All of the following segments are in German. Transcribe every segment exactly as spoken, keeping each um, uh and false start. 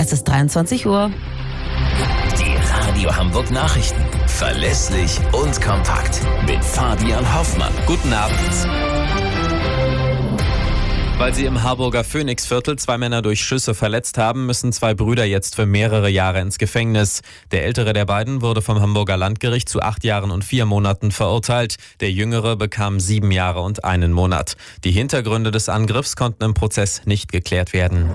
Es ist dreiundzwanzig Uhr. Die Radio Hamburg Nachrichten. Verlässlich und kompakt. Mit Fabian Hoffmann. Guten Abend. Weil sie im Harburger Phoenixviertel zwei Männer durch Schüsse verletzt haben, müssen zwei Brüder jetzt für mehrere Jahre ins Gefängnis. Der ältere der beiden wurde vom Hamburger Landgericht zu acht Jahren und vier Monaten verurteilt. Der jüngere bekam sieben Jahre und einen Monat. Die Hintergründe des Angriffs konnten im Prozess nicht geklärt werden.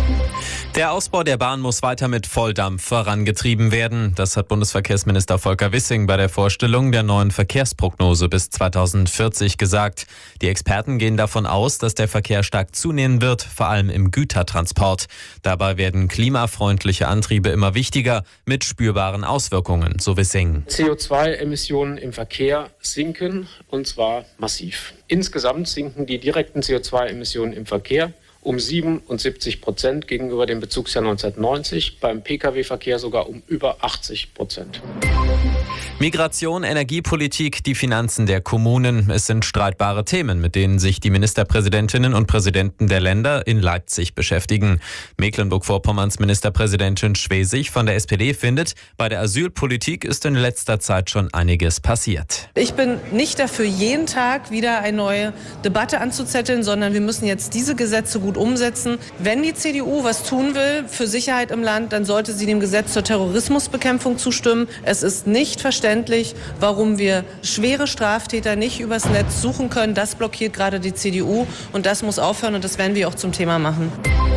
Der Ausbau der Bahn muss weiter mit Volldampf vorangetrieben werden. Das hat Bundesverkehrsminister Volker Wissing bei der Vorstellung der neuen Verkehrsprognose bis zweitausendvierzig gesagt. Die Experten gehen davon aus, dass der Verkehr stark zunehmen wird, vor allem im Gütertransport. Dabei werden klimafreundliche Antriebe immer wichtiger, mit spürbaren Auswirkungen, so Wissing. C O zwei Emissionen im Verkehr sinken, und zwar massiv. Insgesamt sinken die direkten C O zwei Emissionen im Verkehr um siebenundsiebzig Prozent gegenüber dem Bezugsjahr neunzehnhundertneunzig, beim Pkw-Verkehr sogar um über achtzig Prozent. Migration, Energiepolitik, die Finanzen der Kommunen. Es sind streitbare Themen, mit denen sich die Ministerpräsidentinnen und Präsidenten der Länder in Leipzig beschäftigen. Mecklenburg-Vorpommerns Ministerpräsidentin Schwesig von der S P D findet, bei der Asylpolitik ist in letzter Zeit schon einiges passiert. Ich bin nicht dafür, jeden Tag wieder eine neue Debatte anzuzetteln, sondern wir müssen jetzt diese Gesetze gut umsetzen. Wenn die C D U was tun will für Sicherheit im Land, dann sollte sie dem Gesetz zur Terrorismusbekämpfung zustimmen. Es ist nicht verständlich, warum wir schwere Straftäter nicht übers Netz suchen können. Das blockiert gerade die C D U und das muss aufhören und das werden wir auch zum Thema machen.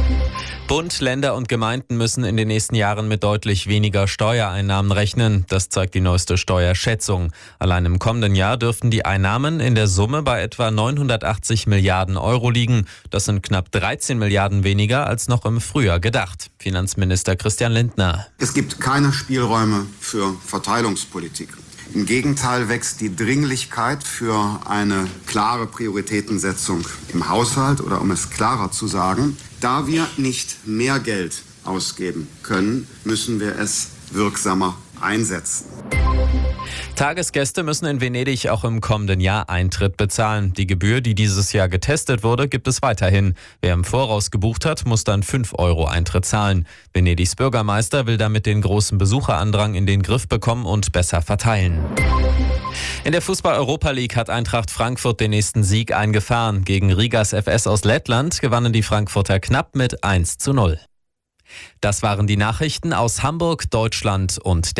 Bund, Länder und Gemeinden müssen in den nächsten Jahren mit deutlich weniger Steuereinnahmen rechnen. Das zeigt die neueste Steuerschätzung. Allein im kommenden Jahr dürften die Einnahmen in der Summe bei etwa neunhundertachtzig Milliarden Euro liegen. Das sind knapp dreizehn Milliarden weniger als noch im Frühjahr gedacht. Finanzminister Christian Lindner. Es gibt keine Spielräume für Verteilungspolitik. Im Gegenteil wächst die Dringlichkeit für eine klare Prioritätensetzung im Haushalt oder um es klarer zu sagen, da wir nicht mehr Geld ausgeben können, müssen wir es wirksamer einsetzen. Tagesgäste müssen in Venedig auch im kommenden Jahr Eintritt bezahlen. Die Gebühr, die dieses Jahr getestet wurde, gibt es weiterhin. Wer im Voraus gebucht hat, muss dann fünf Euro Eintritt zahlen. Venedigs Bürgermeister will damit den großen Besucherandrang in den Griff bekommen und besser verteilen. In der Fußball-Europa League hat Eintracht Frankfurt den nächsten Sieg eingefahren. Gegen Rigas F S aus Lettland gewannen die Frankfurter knapp mit eins zu null. Das waren die Nachrichten aus Hamburg, Deutschland und der